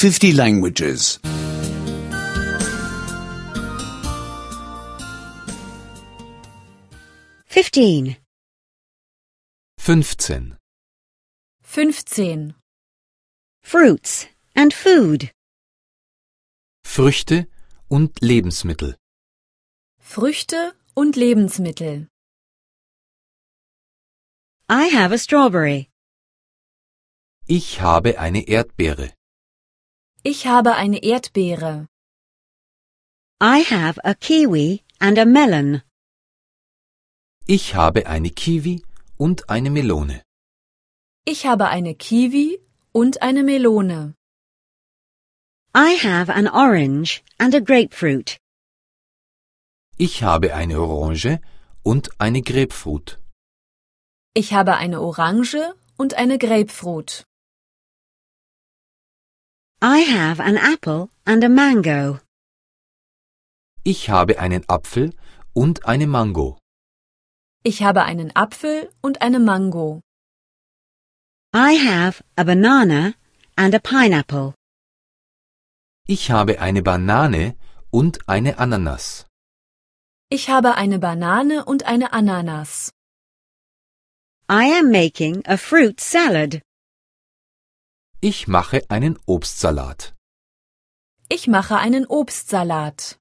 50 languages. 15. 15. 15. Fruits and food. Früchte und Lebensmittel. Früchte und Lebensmittel. I have a strawberry. Ich habe eine Erdbeere. Ich habe eine Erdbeere. I have a kiwi and a melon. Ich habe eine Kiwi und eine Melone. Ich habe eine Kiwi und eine Melone. I have an orange and a grapefruit. Ich habe eine Orange und eine Grapefruit. Ich habe eine Orange und eine Grapefruit. I have an apple and a mango. Ich habe einen Apfel und eine Mango. Ich habe einen Apfel und eine Mango. I have a banana and a pineapple. Ich habe eine Banane und eine Ananas. Ich habe eine Banane und eine Ananas. I am making a fruit salad. Ich mache einen Obstsalat. Ich mache einen Obstsalat.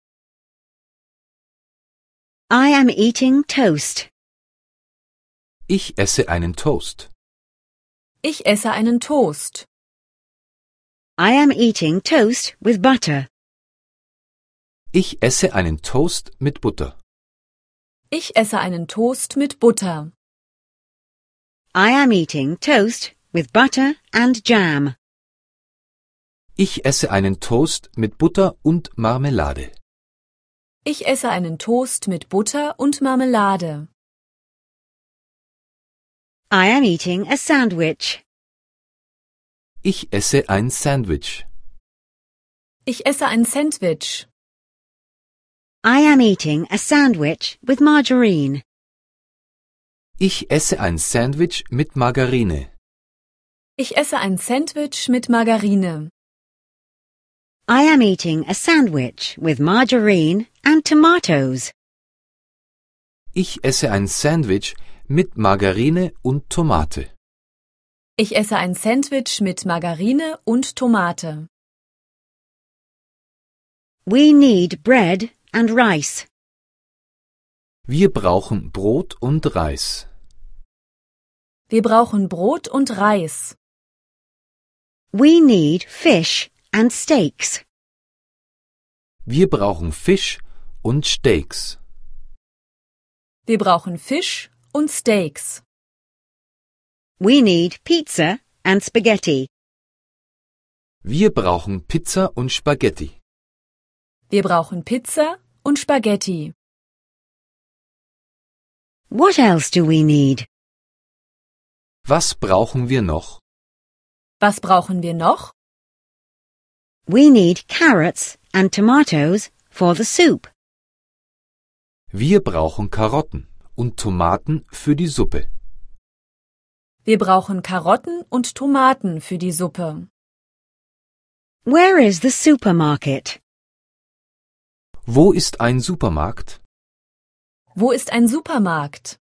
I am eating toast. Ich esse einen Toast. Ich esse einen Toast. I am eating toast with butter. Ich esse einen Toast mit Butter. Ich esse einen Toast mit Butter. I am eating toast with butter and jam. Ich esse einen Toast mit Butter und Marmelade. Ich esse einen Toast mit Butter und Marmelade. I am eating a sandwich. Ich esse ein Sandwich. Ich esse ein Sandwich. I am eating a sandwich with margarine. Ich esse ein Sandwich mit Margarine. Ich esse ein Sandwich mit Margarine. I am eating a sandwich with margarine and tomatoes. Ich esse ein Sandwich mit Margarine und Tomate. Ich esse ein Sandwich mit Margarine und Tomate. We need bread and rice. Wir brauchen Brot und Reis. Wir brauchen Brot und Reis. We need fish and steaks. Wir brauchen Fisch und Steaks. Wir brauchen Fisch und Steaks. We need pizza and spaghetti. Wir brauchen Pizza und Spaghetti. Wir brauchen Pizza und Spaghetti. What else do we need? Was brauchen wir noch? Was brauchen wir noch? We need carrots and tomatoes for the soup. Wir brauchen Karotten und Tomaten für die Suppe. Wir brauchen Karotten und Tomaten für die Suppe. Where is the supermarket? Wo ist ein Supermarkt? Wo ist ein Supermarkt?